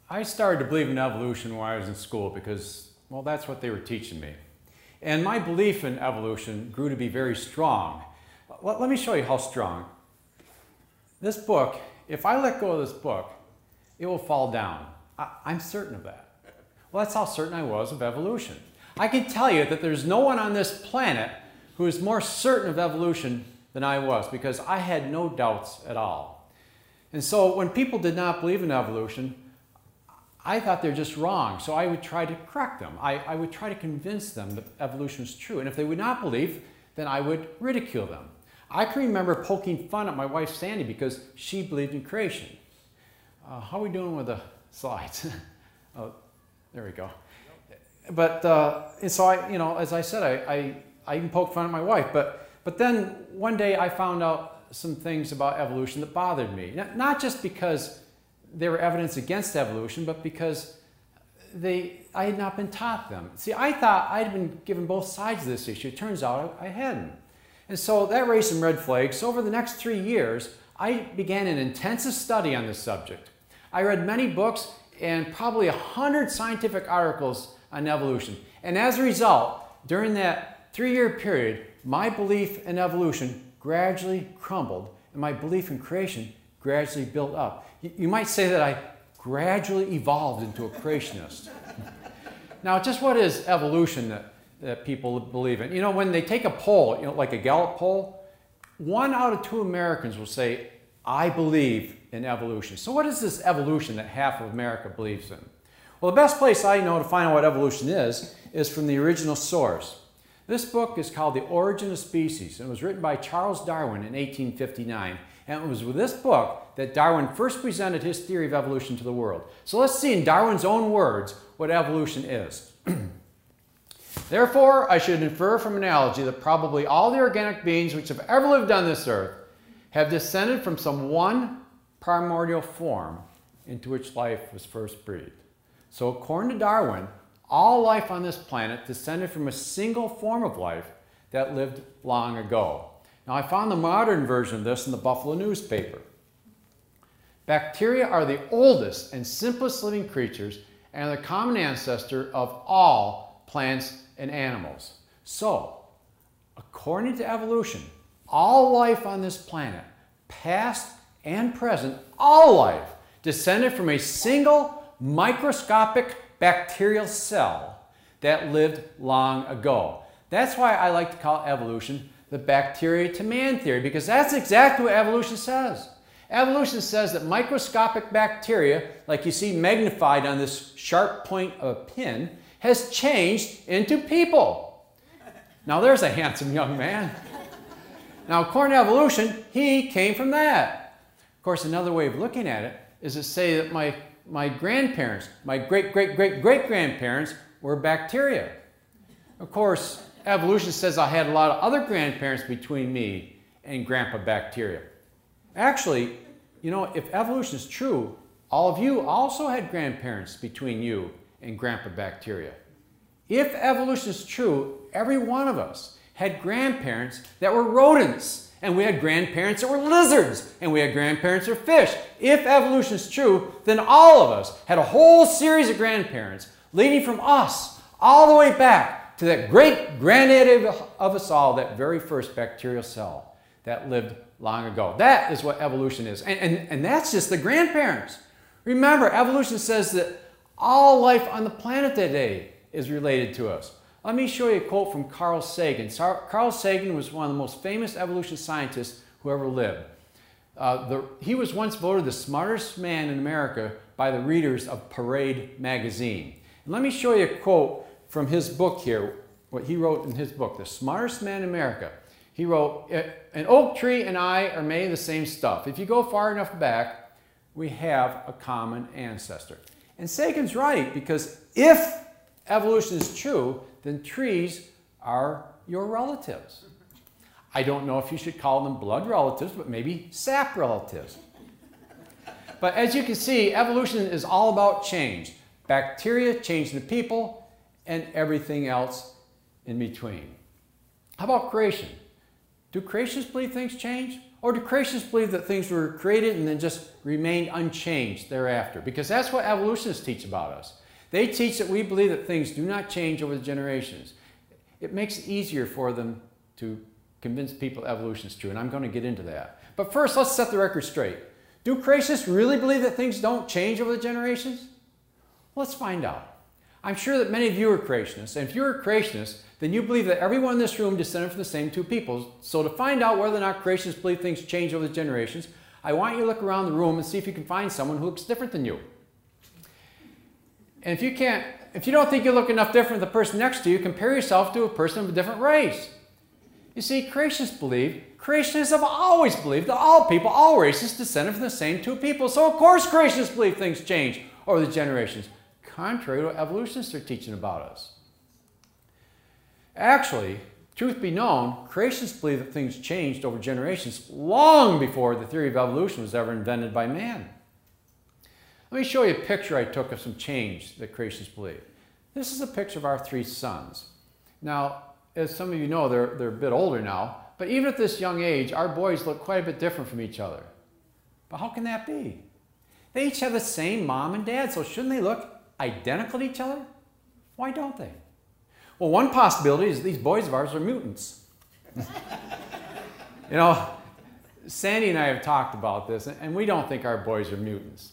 I started to believe in evolution when I was in school because, well, that's what they were teaching me. And my belief in evolution grew to be very strong. Let me show you how strong. This book, if I let go of this book, it will fall down. I'm certain of that. Well, that's how certain I was of evolution. I can tell you that there's no one on this planet who is more certain of evolution than I was, because I had no doubts at all. And so when people did not believe in evolution, I thought they're just wrong. So I would try to correct them. I would try to convince them that evolution is true. And if they would not believe, then I would ridicule them. I can remember poking fun at my wife Sandy because she believed in creation. How are we doing with the slides? Oh, there we go. But and so as I said, I even poked fun at my wife. But then one day I found out some things about evolution that bothered me. Not just because there were evidence against evolution, but because I had not been taught them. See, I thought I'd been given both sides of this issue. It turns out I hadn't. And so that raised some red flags. So over the next 3 years, I began an intensive study on this subject. I read many books and probably 100 scientific articles on evolution. And as a result, during that 3-year period, my belief in evolution gradually crumbled and my belief in creation gradually built up. You might say that I gradually evolved into a creationist. Now, just what is evolution that people believe in? You know, when they take a poll, like a Gallup poll, 1 out of 2 Americans will say, I believe in evolution. So what is this evolution that half of America believes in? Well, the best place I know to find out what evolution is from the original source. This book is called The Origin of Species, and it was written by Charles Darwin in 1859. And it was with this book that Darwin first presented his theory of evolution to the world. So let's see in Darwin's own words what evolution is. Therefore, I should infer from analogy that probably all the organic beings which have ever lived on this earth have descended from some one primordial form into which life was first breathed. So according to Darwin, all life on this planet descended from a single form of life that lived long ago. Now, I found the modern version of this in the Buffalo newspaper. Bacteria are the oldest and simplest living creatures and the common ancestor of all plants and animals. So, according to evolution, all life on this planet, past and present, all life descended from a single microscopic bacterial cell that lived long ago. That's why I like to call evolution the bacteria to man theory, because that's exactly what evolution says. Evolution says that microscopic bacteria, like you see magnified on this sharp point of a pin, has changed into people. Now there's a handsome young man. Now according to evolution, he came from that. Of course, another way of looking at it is to say that my grandparents, my great-great-great-great-grandparents were bacteria. Of course, evolution says I had a lot of other grandparents between me and Grandpa Bacteria. Actually, if evolution is true, all of you also had grandparents between you and Grandpa Bacteria. If evolution is true, every one of us had grandparents that were rodents, and we had grandparents that were lizards, and we had grandparents that were fish. If evolution is true, then all of us had a whole series of grandparents leading from us all the way back to that great granddaddy of us all, that very first bacterial cell that lived long ago. That is what evolution is. And that's just the grandparents. Remember, evolution says that all life on the planet today is related to us. Let me show you a quote from Carl Sagan. Carl Sagan was one of the most famous evolution scientists who ever lived. He was once voted the smartest man in America by the readers of Parade magazine. And let me show you a quote from his book here, what he wrote in his book, The Smartest Man in America. He wrote, an oak tree and I are made of the same stuff. If you go far enough back, we have a common ancestor. And Sagan's right, because if evolution is true, then trees are your relatives. I don't know if you should call them blood relatives, but maybe sap relatives. But as you can see, evolution is all about change. Bacteria change into people and everything else in between. How about creation? Do creationists believe things change? Or do creationists believe that things were created and then just remained unchanged thereafter? Because that's what evolutionists teach about us. They teach that we believe that things do not change over the generations. It makes it easier for them to convince people evolution is true, and I'm going to get into that. But first, let's set the record straight. Do creationists really believe that things don't change over the generations? Let's find out. I'm sure that many of you are creationists, and if you're a creationist, then you believe that everyone in this room descended from the same two people. So to find out whether or not creationists believe things change over the generations, I want you to look around the room and see if you can find someone who looks different than you. And if you don't think you look enough different than the person next to you, compare yourself to a person of a different race. You see, creationists have always believed that all people, all races, descended from the same two people. So of course creationists believe things change over the generations, contrary to what evolutionists are teaching about us. Actually, truth be known, creationists believe that things changed over generations long before the theory of evolution was ever invented by man. Let me show you a picture I took of some change that creationists believe. This is a picture of our three sons. Now, as some of you know, they're a bit older now, but even at this young age, our boys look quite a bit different from each other. But how can that be? They each have the same mom and dad, so shouldn't they look identical to each other? Why don't they? Well, one possibility is these boys of ours are mutants. You know, Sandy and I have talked about this, and we don't think our boys are mutants.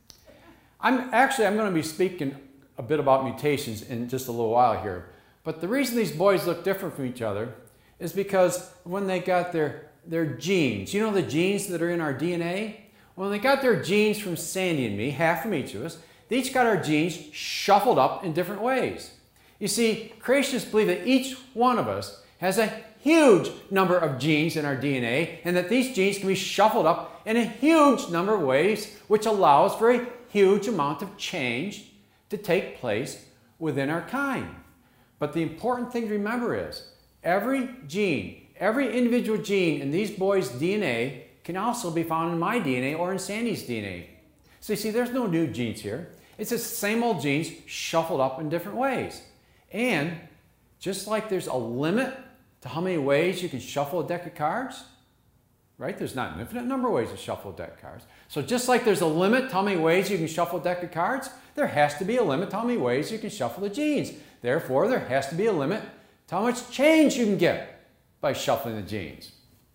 I'm going to be speaking a bit about mutations in just a little while here. But the reason these boys look different from each other is because when they got their genes, you know the genes that are in our DNA? When they got their genes from Sandy and me, half from each of us, they each got our genes shuffled up in different ways. You see, creationists believe that each one of us has a huge number of genes in our DNA, and that these genes can be shuffled up in a huge number of ways, which allows for a huge amount of change to take place within our kind. But the important thing to remember is every gene, every individual gene in these boys' DNA can also be found in my DNA or in Sandy's DNA. So you see, there's no new genes here. It's the same old genes shuffled up in different ways. And just like there's a limit to how many ways you can shuffle a deck of cards, right? There's not an infinite number of ways to shuffle a deck of cards. So just like there's a limit to how many ways you can shuffle a deck of cards, there has to be a limit to how many ways you can shuffle the genes. Therefore, there has to be a limit to how much change you can get by shuffling the genes.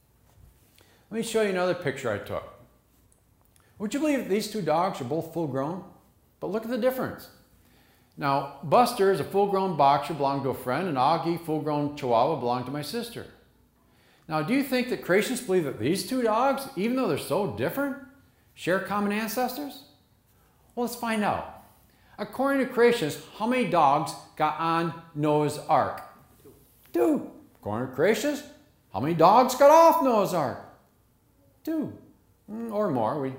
Let me show you another picture I took. Would you believe that these two dogs are both full grown? But look at the difference. Now, Buster is a full-grown boxer belonging to a friend, and Augie, full-grown Chihuahua, belonged to my sister. Now, do you think that creationists believe that these two dogs, even though they're so different, share common ancestors? Well, let's find out. According to creationists, how many dogs got on Noah's Ark? 2. According to creationists, how many dogs got off Noah's Ark? 2. Or more.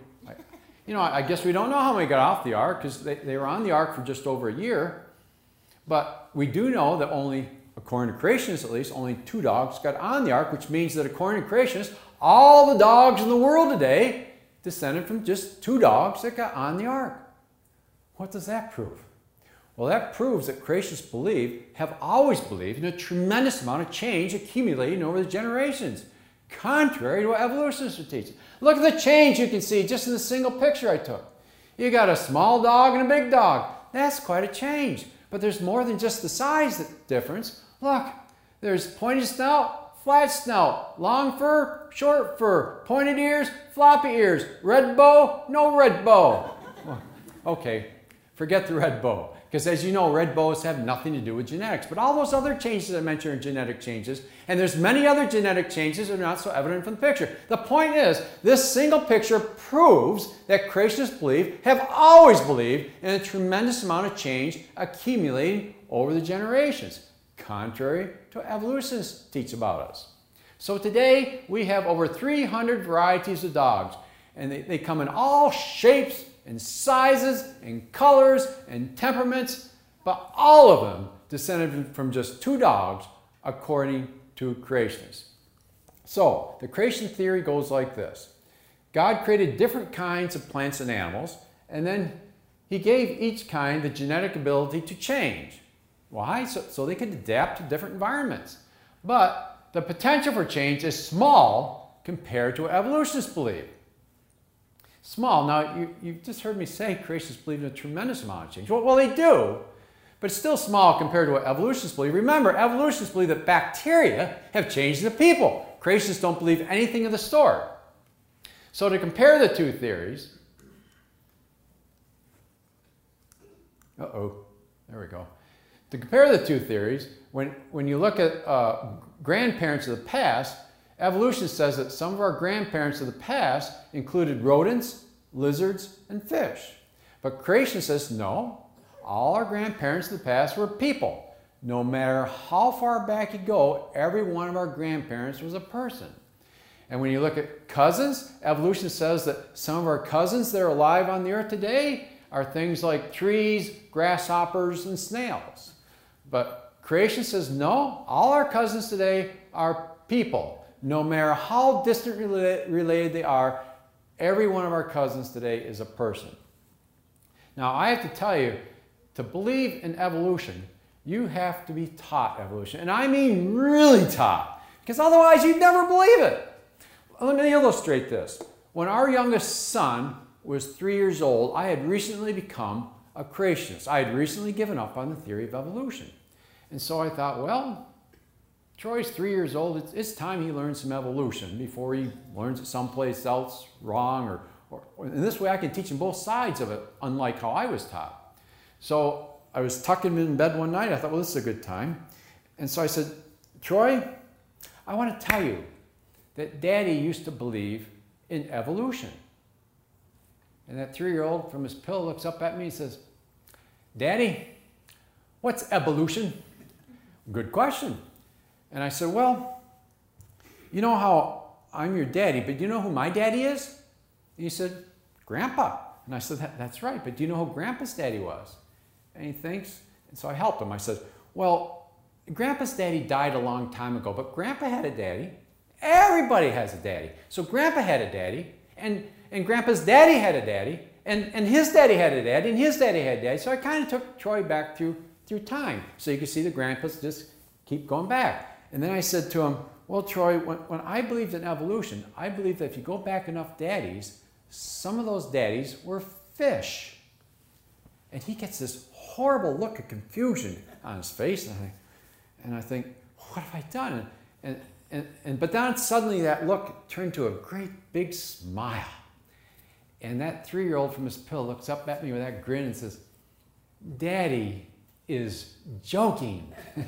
I guess we don't know how many got off the ark because they were on the ark for just over a year. But we do know that only, according to creationists at least, only 2 dogs got on the ark, which means that according to creationists, all the dogs in the world today descended from just 2 dogs that got on the ark. What does that prove? Well, that proves that creationists have always believed in a tremendous amount of change accumulating over the generations, contrary to what evolutionists are teaching. Look at the change you can see just in the single picture I took. You got a small dog and a big dog. That's quite a change. But there's more than just the size difference. Look, there's pointed snout, flat snout, long fur, short fur, pointed ears, floppy ears, red bow, no red bow. Okay, forget the red bow. Because as you know, red bows have nothing to do with genetics. But all those other changes I mentioned are genetic changes. And there's many other genetic changes that are not so evident from the picture. The point is, this single picture proves that creationists have always believed in a tremendous amount of change accumulating over the generations, contrary to what evolutionists teach about us. So today, we have over 300 varieties of dogs. And they come in all shapes and sizes and colors and temperaments, but all of them descended from just 2 dogs according to creationists. So the creation theory goes like this. God created different kinds of plants and animals, and then he gave each kind the genetic ability to change. Why? So they could adapt to different environments. But the potential for change is small compared to what evolutionists believe. Small. Now, you've just heard me say creationists believe in a tremendous amount of change. Well, they do, but it's still small compared to what evolutionists believe. Remember, evolutionists believe that bacteria have changed into people. Creationists don't believe anything of the sort. So to compare the two theories, there we go. To compare the two theories, when you look at grandparents of the past, evolution says that some of our grandparents of the past included rodents, lizards, and fish. But creation says, no, all our grandparents of the past were people. No matter how far back you go, every one of our grandparents was a person. And when you look at cousins, evolution says that some of our cousins that are alive on the earth today are things like trees, grasshoppers, and snails. But creation says, no, all our cousins today are people. No matter how distant related they are, every one of our cousins today is a person. Now, I have to tell you, to believe in evolution, you have to be taught evolution. And I mean really taught, because otherwise you'd never believe it. Let me illustrate this. When our youngest son was 3 years old, I had recently become a creationist. I had recently given up on the theory of evolution. And so I thought, well, Troy's 3 years old. It's time he learns some evolution before he learns it someplace else wrong. Or in this way, I can teach him both sides of it, unlike how I was taught. So I was tucking him in bed one night. I thought, well, this is a good time. And so I said, Troy, I want to tell you that Daddy used to believe in evolution. And that 3-year-old from his pillow looks up at me and says, Daddy, what's evolution? Good question. And I said, well, you know how I'm your daddy, but do you know who my daddy is? And he said, Grandpa. And I said, that's right, but do you know who Grandpa's daddy was? And he thinks, and so I helped him. I said, well, Grandpa's daddy died a long time ago, but Grandpa had a daddy. Everybody has a daddy. So Grandpa had a daddy, and Grandpa's daddy had a daddy, and his daddy had a daddy, and his daddy had a daddy. So I kind of took Troy back through time. So you can see the grandpas just keep going back. And then I said to him, well, Troy, when I believed in evolution, I believed that if you go back enough daddies, some of those daddies were fish. And he gets this horrible look of confusion on his face. And I think, what have I done? But then suddenly that look turned to a great big smile. And that 3-year-old from his pillow looks up at me with that grin and says, Daddy is joking.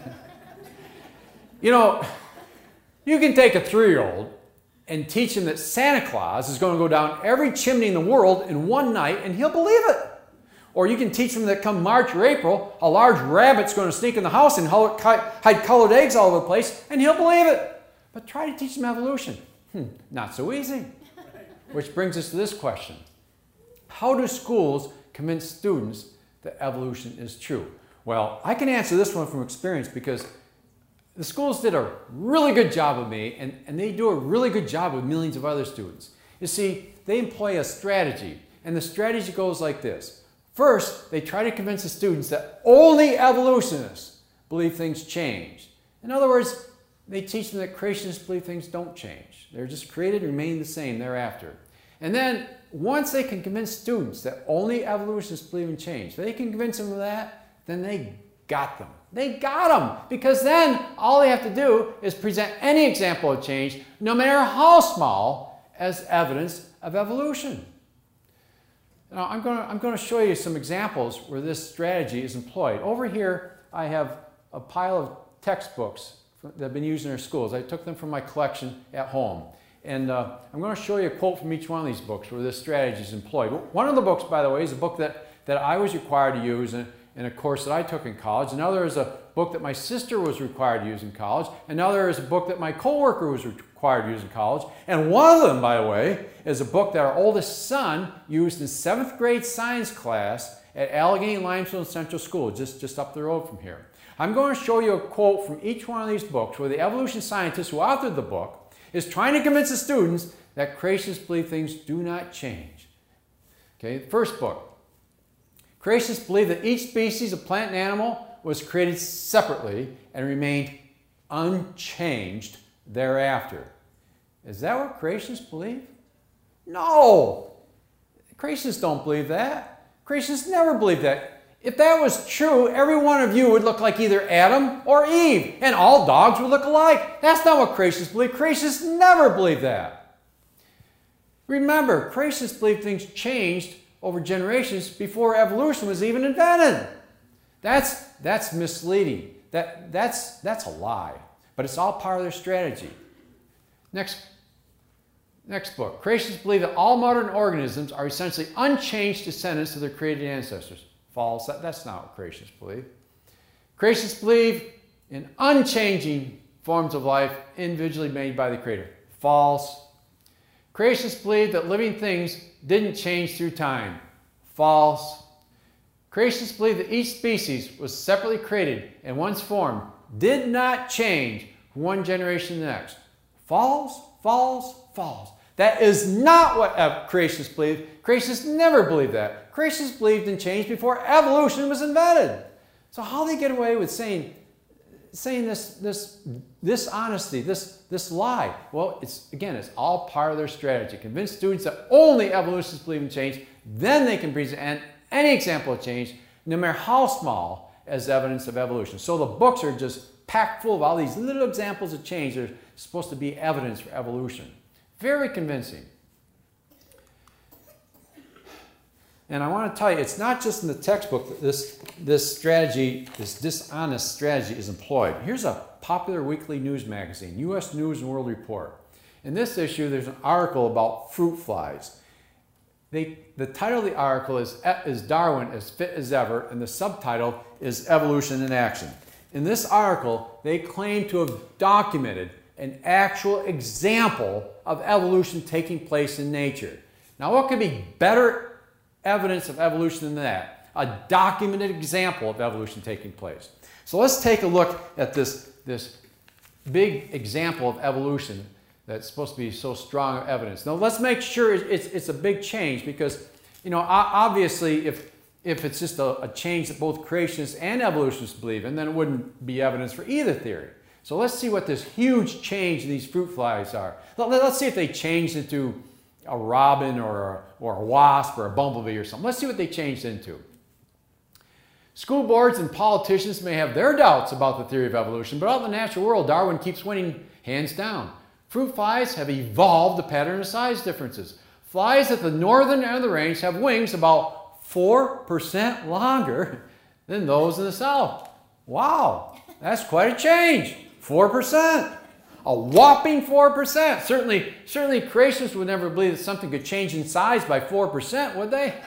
You know, you can take a 3-year-old and teach him that Santa Claus is going to go down every chimney in the world in one night and he'll believe it. Or you can teach him that come March or April, a large rabbit's going to sneak in the house and hide colored eggs all over the place and he'll believe it. But try to teach him evolution. Not so easy. Which brings us to this question. How do schools convince students that evolution is true? Well, I can answer this one from experience because the schools did a really good job with me, and they do a really good job with millions of other students. You see, they employ a strategy, and the strategy goes like this. First, they try to convince the students that only evolutionists believe things change. In other words, they teach them that creationists believe things don't change. They're just created and remain the same thereafter. And then, once they can convince students that only evolutionists believe in change, they can convince them of that, then they got them. They got them, because then all they have to do is present any example of change, no matter how small, as evidence of evolution. Now, I'm going to show you some examples where this strategy is employed. Over here, I have a pile of textbooks that have been used in our schools. I took them from my collection at home. And I'm going to show you a quote from each one of these books where this strategy is employed. One of the books, by the way, is a book that I was required to use in a course that I took in college. Another is a book that my sister was required to use in college. Another is a book that my coworker was required to use in college. And one of them, by the way, is a book that our oldest son used in 7th grade science class at Allegheny Limestone Central School, just up the road from here. I'm going to show you a quote from each one of these books where the evolution scientist who authored the book is trying to convince the students that creationists believe things do not change. Okay, first book. Creationists believe that each species of plant and animal was created separately and remained unchanged thereafter. Is that what creationists believe? No! Creationists don't believe that. Creationists never believe that. If that was true, every one of you would look like either Adam or Eve, and all dogs would look alike. That's not what creationists believe. Creationists never believe that. Remember, creationists believe things changed over generations before evolution was even invented. That's misleading. That's a lie. But it's all part of their strategy. Next book. Creationists believe that all modern organisms are essentially unchanged descendants of their created ancestors. False. That's not what creationists believe. Creationists believe in unchanging forms of life individually made by the Creator. False. Creationists believe that living things didn't change through time. False. Creationists believe that each species was separately created and once formed did not change from one generation to the next. False, false, false. That is not what creationists believe. Creationists never believed that. Creationists believed in change before evolution was invented. So how do they get away with saying this honesty, this lie? Well, it's all part of their strategy. Convince students that only evolutionists believe in change, then they can present any example of change, no matter how small, as evidence of evolution. So the books are just packed full of all these little examples of change that are supposed to be evidence for evolution. Very convincing. And I want to tell you, it's not just in the textbook that this strategy, this dishonest strategy is employed. Here's a popular weekly news magazine, U.S. News and World Report. In this issue, there's an article about fruit flies. The title of the article is Darwin as Fit as Ever, and the subtitle is Evolution in Action. In this article, they claim to have documented an actual example of evolution taking place in nature. Now, what could be better evidence of evolution than that? A documented example of evolution taking place. So let's take a look at this big example of evolution that's supposed to be so strong of evidence. Now, let's make sure it's a big change because, obviously, if it's just a change that both creationists and evolutionists believe in, then it wouldn't be evidence for either theory. So let's see what this huge change in these fruit flies are. Let's see if they changed into a robin or a wasp or a bumblebee or something. Let's see what they changed into. School boards and politicians may have their doubts about the theory of evolution, but out in the natural world, Darwin keeps winning hands down. Fruit flies have evolved the pattern of size differences. Flies at the northern end of the range have wings about 4% longer than those in the south. Wow, that's quite a change. 4%. A whopping 4%. Certainly creationists would never believe that something could change in size by 4%, would they?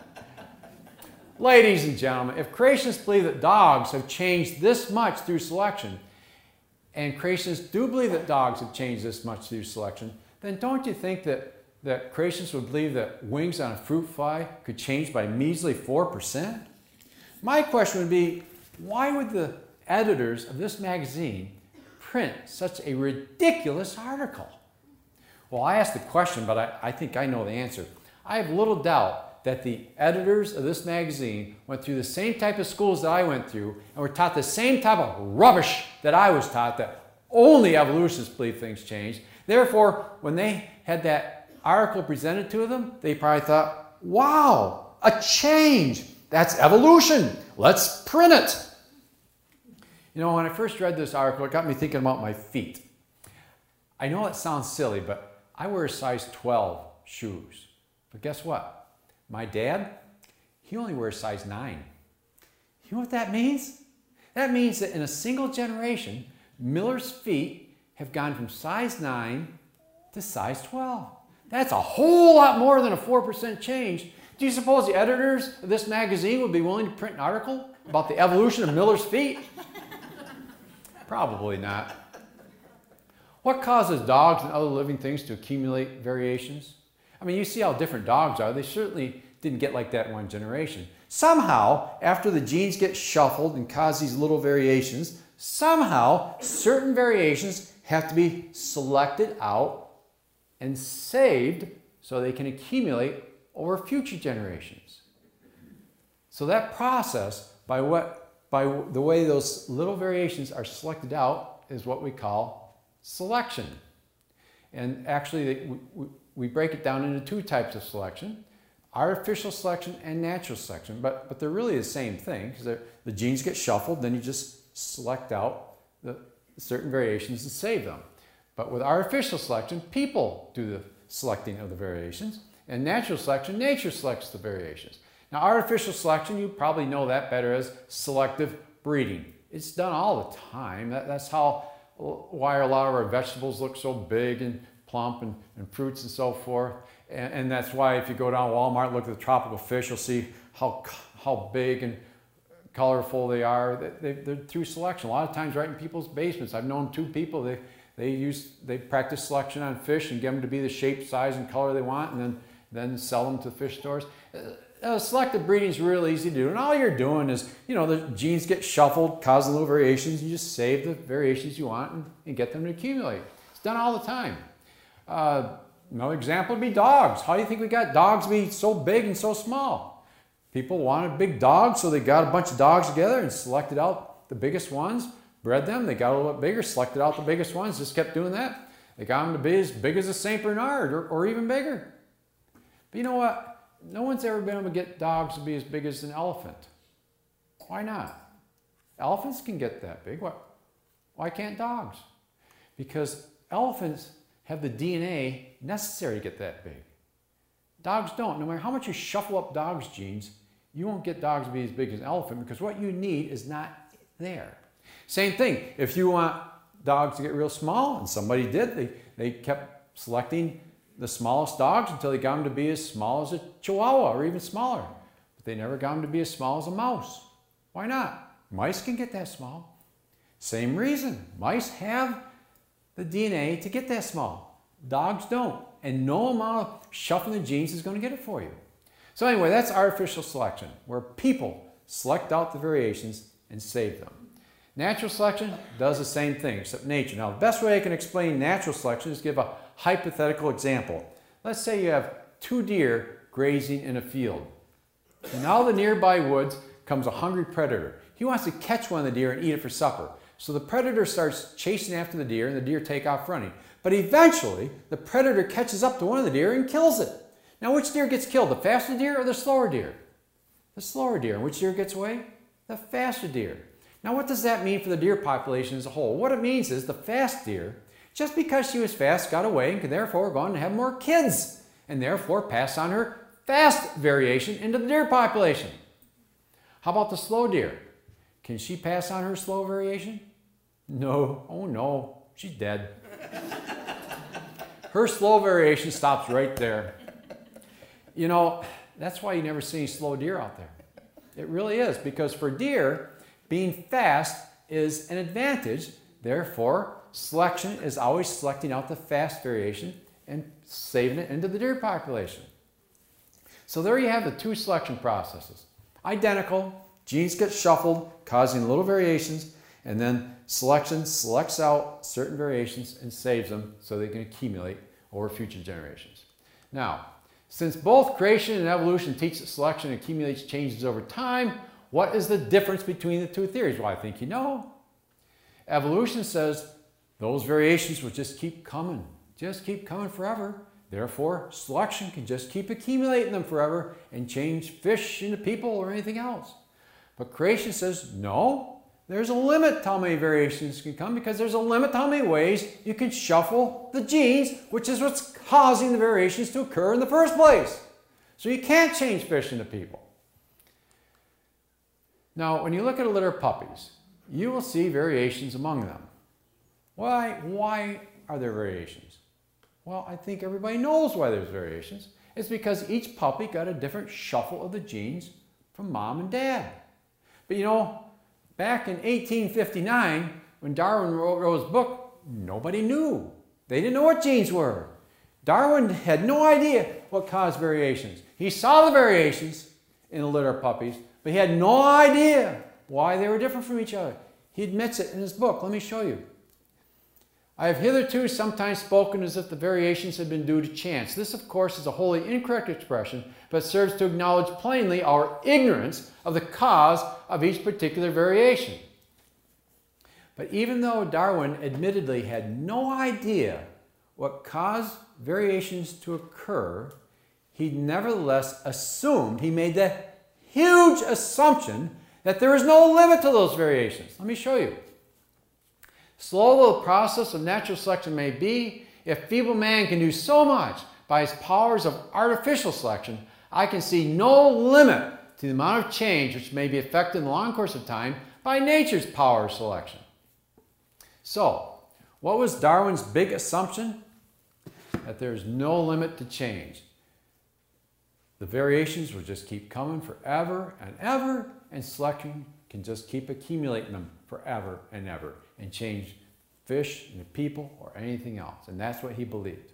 Ladies and gentlemen, if creationists believe that dogs have changed this much through selection, and creationists do believe that dogs have changed this much through selection, then don't you think that creationists would believe that wings on a fruit fly could change by measly 4%? My question would be, why would the editors of this magazine print such a ridiculous article? Well, I asked the question, but I think I know the answer. I have little doubt that the editors of this magazine went through the same type of schools that I went through and were taught the same type of rubbish that I was taught, that only evolutionists believe things change. Therefore, when they had that article presented to them, they probably thought, wow, a change. That's evolution. Let's print it. When I first read this article, it got me thinking about my feet. I know it sounds silly, but I wear a size 12 shoes. But guess what? My dad, he only wears size 9. You know what that means? That means that in a single generation, Miller's feet have gone from size 9 to size 12. That's a whole lot more than a 4% change. Do you suppose the editors of this magazine would be willing to print an article about the evolution of Miller's feet? Probably not. What causes dogs and other living things to accumulate variations? I mean, you see how different dogs are. They certainly didn't get like that in one generation. Somehow, after the genes get shuffled and cause these little variations, somehow certain variations have to be selected out and saved so they can accumulate over future generations. So that process, by the way those little variations are selected out, is what we call selection. And actually, we break it down into two types of selection: artificial selection and natural selection. But they're really the same thing, because the genes get shuffled, then you just select out the certain variations and save them. But with artificial selection, people do the selecting of the variations, and natural selection, nature selects the variations. Now, artificial selection, you probably know that better as selective breeding. It's done all the time. That's why a lot of our vegetables look so big and plump, and fruits and so forth. And that's why if you go down Walmart, look at the tropical fish, you'll see how big and colorful they are. They're through selection. A lot of times right in people's basements. I've known two people, they practice selection on fish and get them to be the shape, size, and color they want, and then sell them to fish stores. Selective breeding is real easy to do, and all you're doing is, the genes get shuffled, causing little variations. You just save the variations you want and get them to accumulate. It's done all the time. Another example would be dogs. How do you think we got dogs to be so big and so small? People wanted big dogs, so they got a bunch of dogs together and selected out the biggest ones, bred them. They got a little bit bigger, selected out the biggest ones, just kept doing that. They got them to be as big as a St. Bernard or even bigger. But you know what? No one's ever been able to get dogs to be as big as an elephant. Why not? Elephants can get that big. Why can't dogs? Because elephants have the DNA necessary to get that big. Dogs don't. No matter how much you shuffle up dogs' genes, you won't get dogs to be as big as an elephant, because what you need is not there. Same thing. If you want dogs to get real small, and somebody did, they kept selecting the smallest dogs until they got them to be as small as a Chihuahua or even smaller. But they never got them to be as small as a mouse. Why not? Mice can get that small. Same reason. Mice have the DNA to get that small. Dogs don't. And no amount of shuffling the genes is going to get it for you. So anyway, that's artificial selection, where people select out the variations and save them. Natural selection does the same thing, except nature. Now, the best way I can explain natural selection is give a hypothetical example. Let's say you have two deer grazing in a field. And now the nearby woods comes a hungry predator. He wants to catch one of the deer and eat it for supper. So the predator starts chasing after the deer, and the deer take off running. But eventually, the predator catches up to one of the deer and kills it. Now, which deer gets killed, the faster deer or the slower deer? The slower deer. And which deer gets away? The faster deer. Now, what does that mean for the deer population as a whole? What it means is the fast deer, just because she was fast, got away and could therefore go on to have more kids, and therefore pass on her fast variation into the deer population. How about the slow deer? Can she pass on her slow variation? No. Oh no, she's dead. Her slow variation stops right there. That's why you never see any slow deer out there. It really is, because for deer, being fast is an advantage. Therefore, selection is always selecting out the fast variation and saving it into the deer population. So there you have the two selection processes. Identical, genes get shuffled, causing little variations, and then selection selects out certain variations and saves them so they can accumulate over future generations. Now, since both creation and evolution teach that selection accumulates changes over time, what is the difference between the two theories? Well, I think you know. Evolution says those variations will just keep coming forever. Therefore, selection can just keep accumulating them forever and change fish into people or anything else. But creation says, no, there's a limit to how many variations can come, because there's a limit to how many ways you can shuffle the genes, which is what's causing the variations to occur in the first place. So you can't change fish into people. Now, when you look at a litter of puppies, you will see variations among them. Why are there variations? Well, I think everybody knows why there's variations. It's because each puppy got a different shuffle of the genes from mom and dad. But back in 1859, when Darwin wrote his book, nobody knew. They didn't know what genes were. Darwin had no idea what caused variations. He saw the variations in a litter of puppies, but he had no idea why they were different from each other. He admits it in his book. Let me show you. I have hitherto sometimes spoken as if the variations had been due to chance. This, of course, is a wholly incorrect expression, but serves to acknowledge plainly our ignorance of the cause of each particular variation. But even though Darwin admittedly had no idea what caused variations to occur, he nevertheless assumed, he made that huge assumption that there is no limit to those variations. Let me show you. Slow though the process of natural selection may be, if feeble man can do so much by his powers of artificial selection, I can see no limit to the amount of change which may be effected in the long course of time by nature's power of selection. So, what was Darwin's big assumption? That there's no limit to change. The variations will just keep coming forever and ever, and selection can just keep accumulating them forever and ever and change fish into people or anything else. And that's what he believed.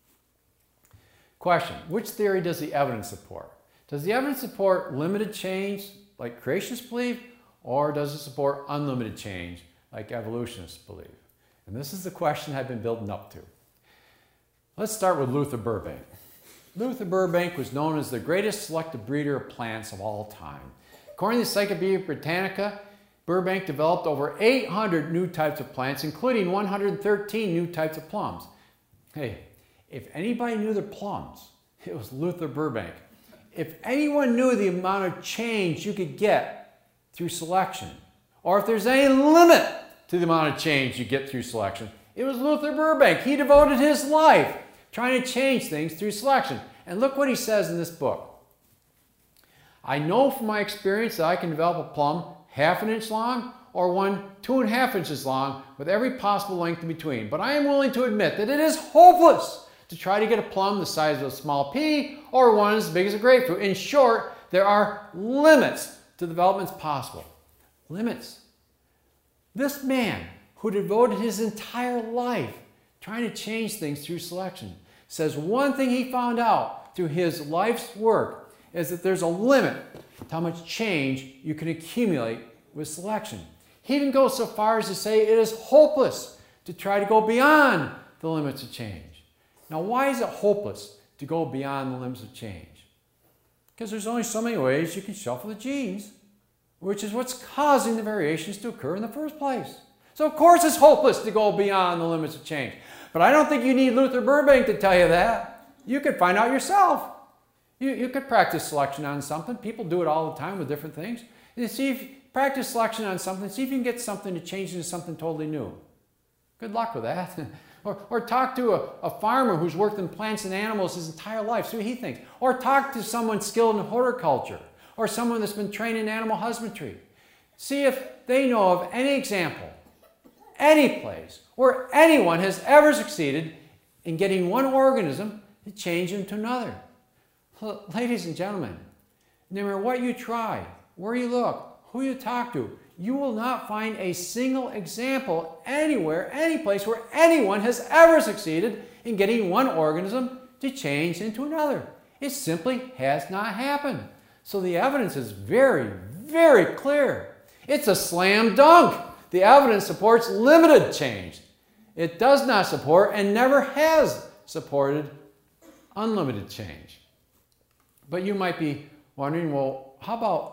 Question, which theory does the evidence support? Does the evidence support limited change like creationists believe, or does it support unlimited change like evolutionists believe? And this is the question I've been building up to. Let's start with Luther Burbank. Luther Burbank was known as the greatest selective breeder of plants of all time. According to the Encyclopedia Britannica, Burbank developed over 800 new types of plants, including 113 new types of plums. Hey, if anybody knew their plums, it was Luther Burbank. If anyone knew the amount of change you could get through selection, or if there's any limit to the amount of change you get through selection, it was Luther Burbank. He devoted his life trying to change things through selection. And look what he says in this book. I know from my experience that I can develop a plum 1/2 inch long or one 2.5 inches long with every possible length in between. But I am willing to admit that it is hopeless to try to get a plum the size of a small pea or one as big as a grapefruit. In short, there are limits to developments possible. Limits. This man who devoted his entire life trying to change things through selection says one thing he found out through his life's work is that there's a limit to how much change you can accumulate with selection. He even goes so far as to say it is hopeless to try to go beyond the limits of change. Now, why is it hopeless to go beyond the limits of change? Because there's only so many ways you can shuffle the genes, which is what's causing the variations to occur in the first place. So of course it's hopeless to go beyond the limits of change. But I don't think you need Luther Burbank to tell you that. You could find out yourself. You could practice selection on something. People do it all the time with different things. And see if you practice selection on something, see if you can get something to change into something totally new. Good luck with that. Or talk to a farmer who's worked in plants and animals his entire life, see what he thinks. Or talk to someone skilled in horticulture, or someone that's been trained in animal husbandry. See if they know of any example, any place, where anyone has ever succeeded in getting one organism to change into another. Ladies and gentlemen, no matter what you try, where you look, who you talk to, you will not find a single example anywhere, any place where anyone has ever succeeded in getting one organism to change into another. It simply has not happened. So the evidence is very, very clear. It's a slam dunk. The evidence supports limited change. It does not support and never has supported unlimited change. But you might be wondering, well, how about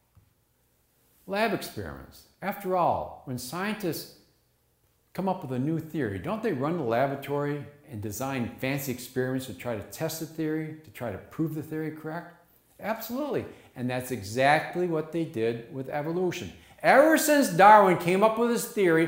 lab experiments? After all, when scientists come up with a new theory, don't they run the laboratory and design fancy experiments to try to test the theory, to try to prove the theory correct? Absolutely. And that's exactly what they did with evolution. Ever since Darwin came up with his theory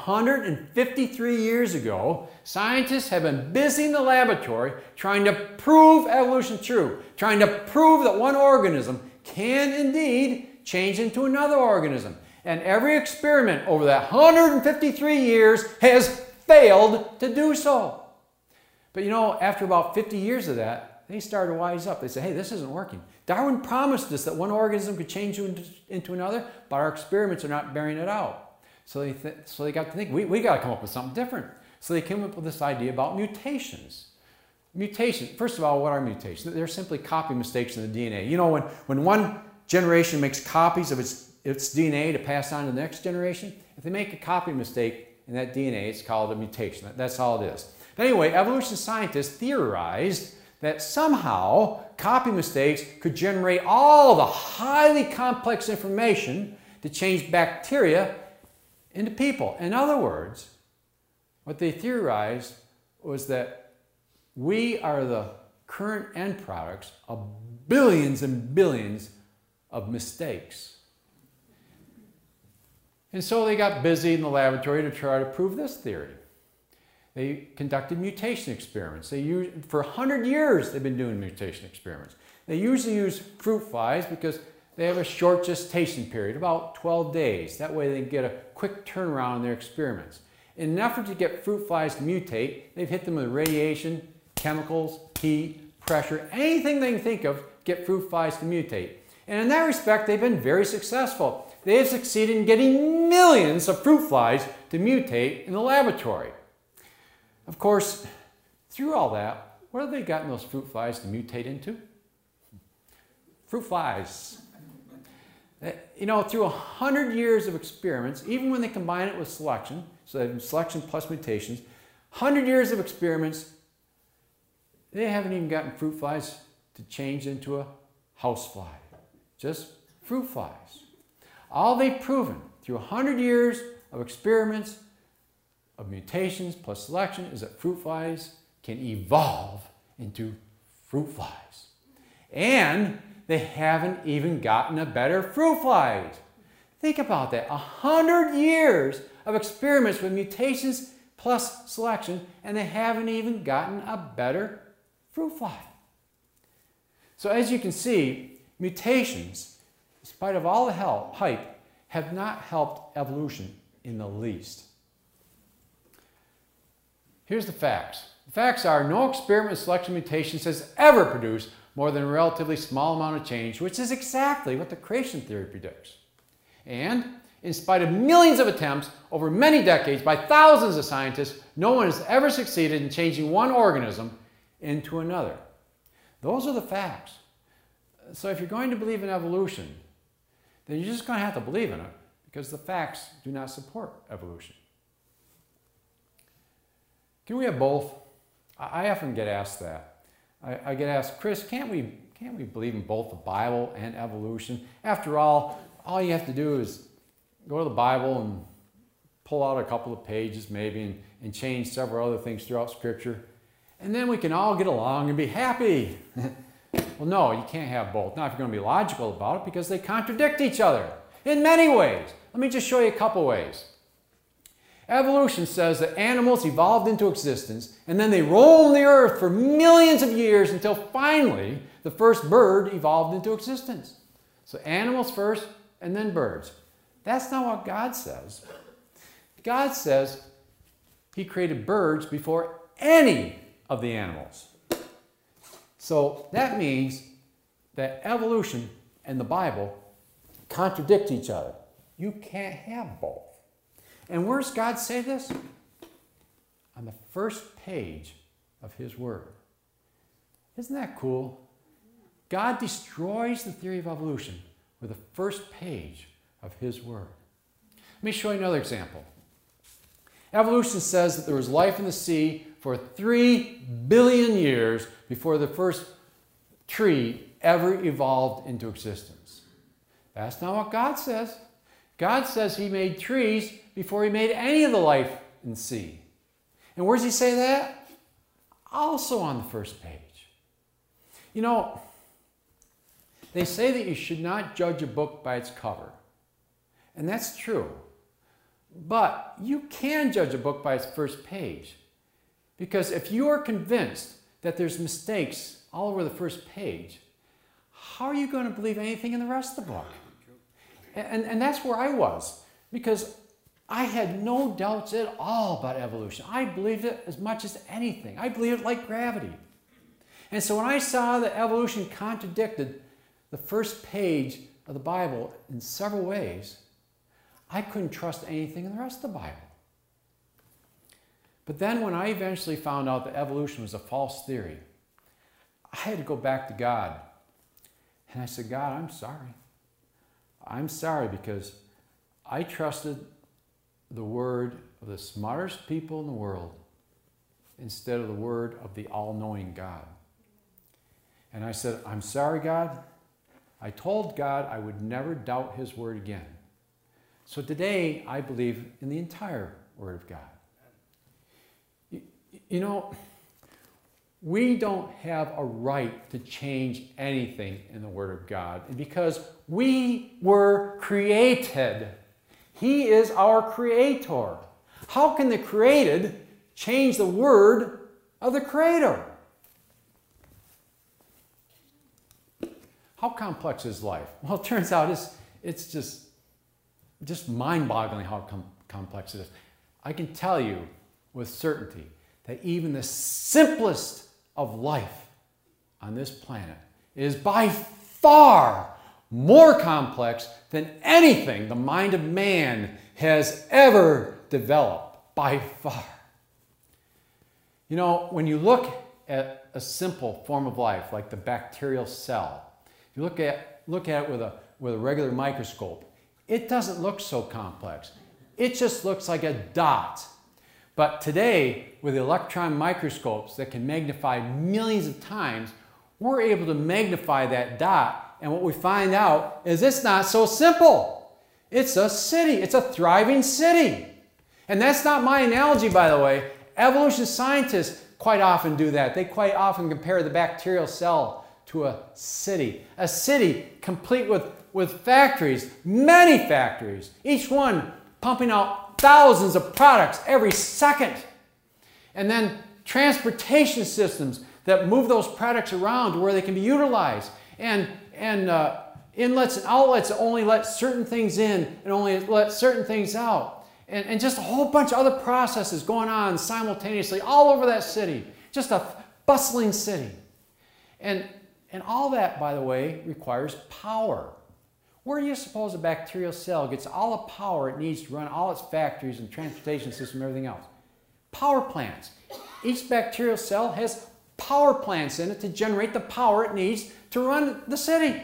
153 years ago, scientists have been busy in the laboratory trying to prove evolution true, trying to prove that one organism can indeed change into another organism. And every experiment over that 153 years has failed to do so. But you know, after about 50 years of that, they started to wise up. They said, hey, this isn't working. Darwin promised us that one organism could change into another, but our experiments are not bearing it out. So they got to think, we got to come up with something different. So they came up with this idea about mutations. Mutations, first of all, what are mutations? They're simply copy mistakes in the DNA. You know, when one generation makes copies of its DNA to pass on to the next generation, if they make a copy mistake in that DNA, it's called a mutation. That's all it is. But anyway, evolution scientists theorized that somehow copy mistakes could generate all the highly complex information to change bacteria into people. In other words, what they theorized was that we are the current end products of billions and billions of mistakes. And so they got busy in the laboratory to try to prove this theory. They conducted mutation experiments. For 100 years they've been doing mutation experiments. They usually use fruit flies because they have a short gestation period, about 12 days. That way they can get a quick turnaround in their experiments. In an effort to get fruit flies to mutate, they've hit them with radiation, chemicals, heat, pressure, anything they can think of to get fruit flies to mutate. And in that respect, they've been very successful. They have succeeded in getting millions of fruit flies to mutate in the laboratory. Of course, through all that, what have they gotten those fruit flies to mutate into? Fruit flies. You know, through 100 years of experiments, even when they combine it with selection, so they have selection plus mutations, 100 years of experiments, they haven't even gotten fruit flies to change into a housefly. Just fruit flies. All they've proven through 100 years of experiments of mutations plus selection is that fruit flies can evolve into fruit flies. And they haven't even gotten a better fruit flies. Think about that. 100 years of experiments with mutations plus selection, and they haven't even gotten a better fruit fly. So as you can see, mutations, in spite of all the hype, have not helped evolution in the least. Here's the facts. The facts are no experiment with selection mutations has ever produced more than a relatively small amount of change, which is exactly what the creation theory predicts. And in spite of millions of attempts over many decades by thousands of scientists, no one has ever succeeded in changing one organism into another. Those are the facts. So if you're going to believe in evolution, then you're just going to have to believe in it because the facts do not support evolution. Can we have both? I often get asked that. I get asked, Chris, can't we believe in both the Bible and evolution? After all you have to do is go to the Bible and pull out a couple of pages maybe and change several other things throughout Scripture, and then we can all get along and be happy. Well, no, you can't have both. Now, if you're going to be logical about it, because they contradict each other in many ways. Let me just show you a couple ways. Evolution says that animals evolved into existence and then they roamed the earth for millions of years until finally the first bird evolved into existence. So animals first and then birds. That's not what God says. God says He created birds before any of the animals. So that means that evolution and the Bible contradict each other. You can't have both. And where does God say this? On the first page of His Word. Isn't that cool? God destroys the theory of evolution with the first page of His Word. Let me show you another example. Evolution says that there was life in the sea for 3 billion years before the first tree ever evolved into existence. That's not what God says. God says He made trees before He made any of the life in the sea. And where does He say that? Also on the first page. You know, they say that you should not judge a book by its cover. And that's true. But you can judge a book by its first page. Because if you are convinced that there's mistakes all over the first page, how are you going to believe anything in the rest of the book? And that's where I was. Because I had no doubts at all about evolution. I believed it as much as anything. I believed it like gravity. And so when I saw that evolution contradicted the first page of the Bible in several ways, I couldn't trust anything in the rest of the Bible. But then when I eventually found out that evolution was a false theory, I had to go back to God. And I said, God, I'm sorry. I'm sorry because I trusted the word of the smartest people in the world instead of the word of the all-knowing God. And I said, I'm sorry, God. I told God I would never doubt His word again. So today, I believe in the entire Word of God. You know, we don't have a right to change anything in the Word of God because we were created. He is our creator. How can the created change the word of the creator? How complex is life? Well, it turns out it's just mind-boggling how complex it is. I can tell you with certainty that even the simplest of life on this planet is by far more complex than anything the mind of man has ever developed, by far. You know, when you look at a simple form of life like the bacterial cell, you look at it with a regular microscope, it doesn't look so complex. It just looks like a dot. But today, with electron microscopes that can magnify millions of times, we're able to magnify that dot, and what we find out is it's not so simple. It's a city. It's a thriving city. And that's not my analogy, by the way. Evolution scientists quite often do that. They quite often compare the bacterial cell to a city complete with factories, many factories, each one pumping out thousands of products every second. And then transportation systems that move those products around to where they can be utilized. And inlets and outlets that only let certain things in and only let certain things out. And just a whole bunch of other processes going on simultaneously all over that city. Just a bustling city. And all that, by the way, requires power. Where do you suppose a bacterial cell gets all the power it needs to run all its factories and transportation system and everything else? Power plants. Each bacterial cell has power plants in it to generate the power it needs to run the city.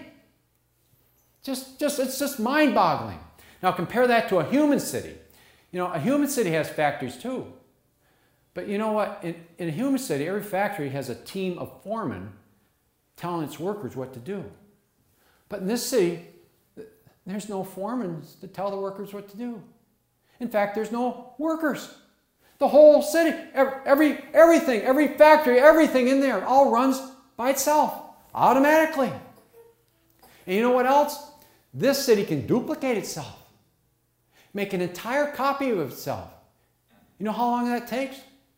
It's just mind-boggling. Now compare that to a human city. You know, a human city has factories too. But you know what? In a human city, every factory has a team of foremen telling its workers what to do. But in this city, there's no foremen to tell the workers what to do. In fact, there's no workers. The whole city, everything, every factory, everything in there all runs by itself, automatically. And you know what else? This city can duplicate itself, make an entire copy of itself. You know how long that takes?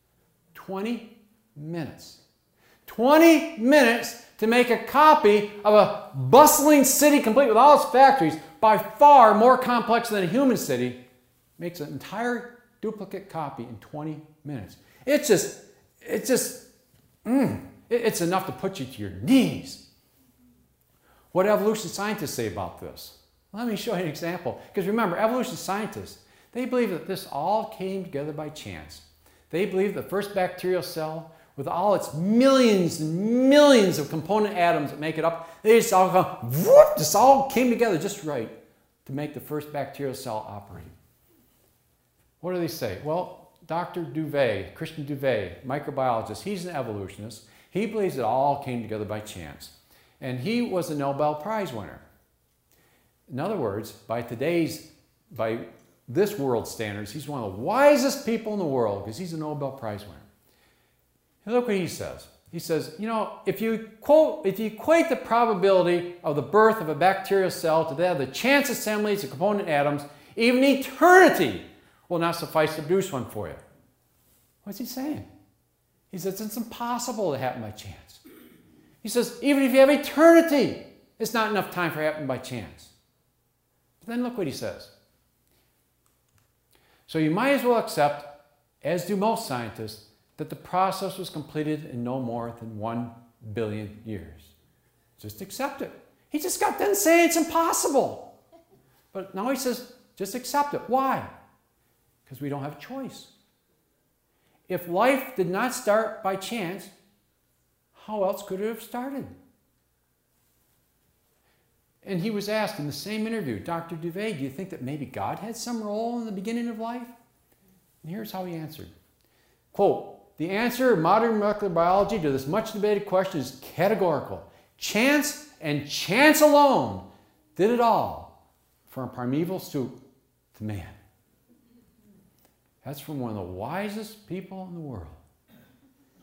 20 minutes. 20 minutes to make a copy of a bustling city complete with all its factories, by far more complex than a human city, makes an entire duplicate copy in 20 minutes. It's enough to put you to your knees. What do evolution scientists say about this? Let me show you an example. Because remember, evolution scientists, they believe that this all came together by chance. They believe the first bacterial cell, with all its millions and millions of component atoms that make it up, they just all go, whoop, this all came together just right to make the first bacterial cell operate. What do they say? Well, Dr. Duvet, Christian Duvet, microbiologist, he's an evolutionist. He believes it all came together by chance. And he was a Nobel Prize winner. In other words, by this world standards, he's one of the wisest people in the world because he's a Nobel Prize winner. And look what he says. He says, you know, if you equate the probability of the birth of a bacterial cell to that of the chance assemblies of component atoms, even eternity will not suffice to produce one for you. What's he saying? He says it's impossible to happen by chance. He says even if you have eternity, it's not enough time for it to happen by chance. But then look what he says. So you might as well accept, as do most scientists, that the process was completed in no more than 1 billion years. Just accept it. He just got done saying it's impossible. But now he says, just accept it. Why? Because we don't have a choice. If life did not start by chance, how else could it have started? And he was asked in the same interview, Dr. Duvet, do you think that maybe God had some role in the beginning of life? And here's how he answered. Quote, the answer of modern molecular biology to this much debated question is categorical. Chance and chance alone did it all from primeval soup to man. That's from one of the wisest people in the world.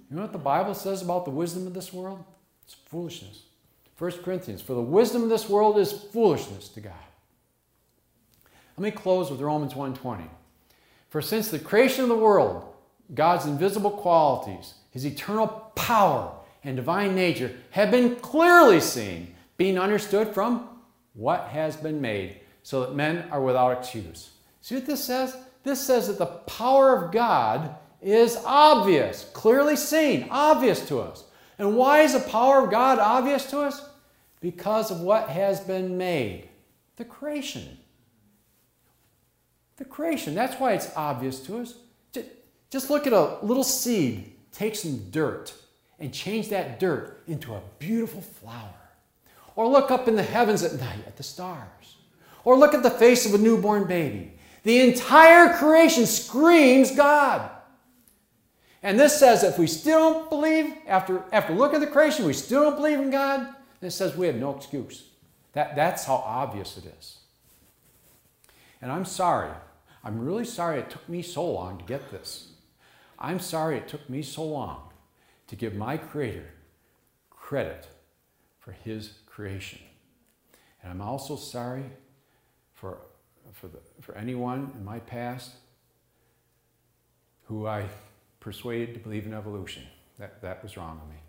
You know what the Bible says about the wisdom of this world? It's foolishness. 1 Corinthians, for the wisdom of this world is foolishness to God. Let me close with Romans 1:20. For since the creation of the world, God's invisible qualities, his eternal power and divine nature have been clearly seen, being understood from what has been made, so that men are without excuse. See what this says? This says that the power of God is obvious, clearly seen, obvious to us. And why is the power of God obvious to us? Because of what has been made. The creation. The creation. That's why it's obvious to us. Just look at a little seed. Take some dirt and change that dirt into a beautiful flower. Or look up in the heavens at night at the stars. Or look at the face of a newborn baby. The entire creation screams God. And this says if we still don't believe, after looking at the creation, we still don't believe in God, then it says we have no excuse. That's how obvious it is. And I'm sorry. I'm really sorry it took me so long to get this. I'm sorry it took me so long to give my Creator credit for his creation. And I'm also sorry for anyone in my past who I persuaded to believe in evolution. That was wrong of me.